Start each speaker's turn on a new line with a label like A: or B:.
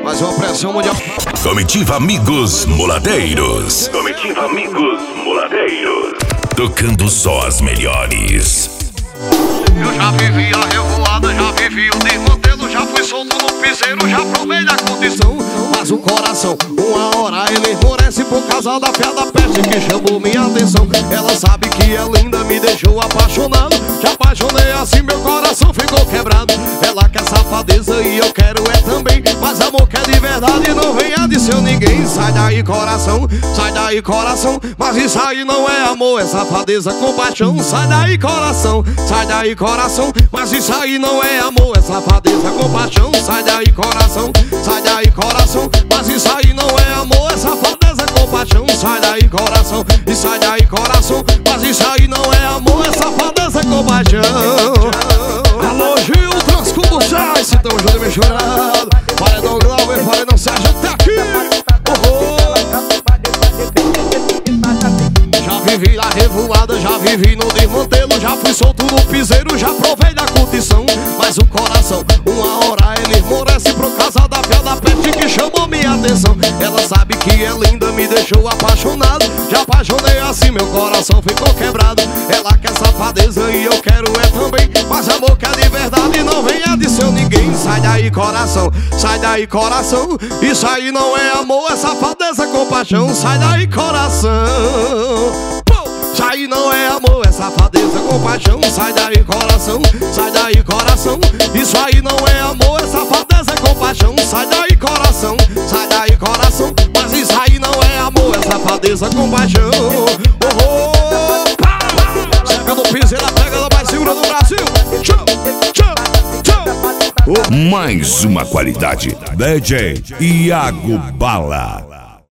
A: Mais uma pressão mundial.
B: Comitiva Amigos Moladeiros. Comitiva Amigos Moladeiros. Tocando só as melhores.
A: Eu já vivi a revoada, já vivi o desmantelo, já fui solto no piseiro, já provei da condição. Mas o coração, uma hora ele esmorece por causa da fé da peste que chamou minha atenção. Ela sabe que é linda, me deixou apaixonado. Já apaixonei assim, meu coração ficou quebrado. Ela quer safadeza e eu quero é também, mas amor que é de verdade não venha de seu ninguém. Sai daí coração, mas isso aí não é amor, é safadeza com paixão. Sai daí coração, mas isso aí não é amor, é safadeza com paixão. Sai daí coração, mas isso aí não é amor, é safadeza com paixão. Sai daí coração, mas isso aí não é amor, é safadeza com paixão. Alô Gil, Transcubo sai, se tão junto e misturado. Paredão Glauber, paredão Sérgio, tá aqui. Já vivi na revoada, já vivi no desmantelo, já fui solto no piseiro, já provei da curtição. Mas o coração, uma hora ele esmorece por causa da fé da peste que chamou minha atenção. Ela sabe que é linda, me deixou apaixonado. Já apaixonei assim, meu coração ficou quebrado. Ela quer safadeza e eu quero é também, mas amor que é de verdade não venha de seu ninguém. Sai daí coração, isso aí não é amor, é safadeza com paixão. Sai daí coração, isso aí não é amor, é safadeza com paixão. Sai daí coração, isso aí não é amor, é safadeza com paixão. Sai daí coração, mas isso aí não é amor, é safadeza com paixão. Chega no piso, ela pega, ela vai segura no Brasil.
B: Mais uma qualidade. DJ Iago Bala.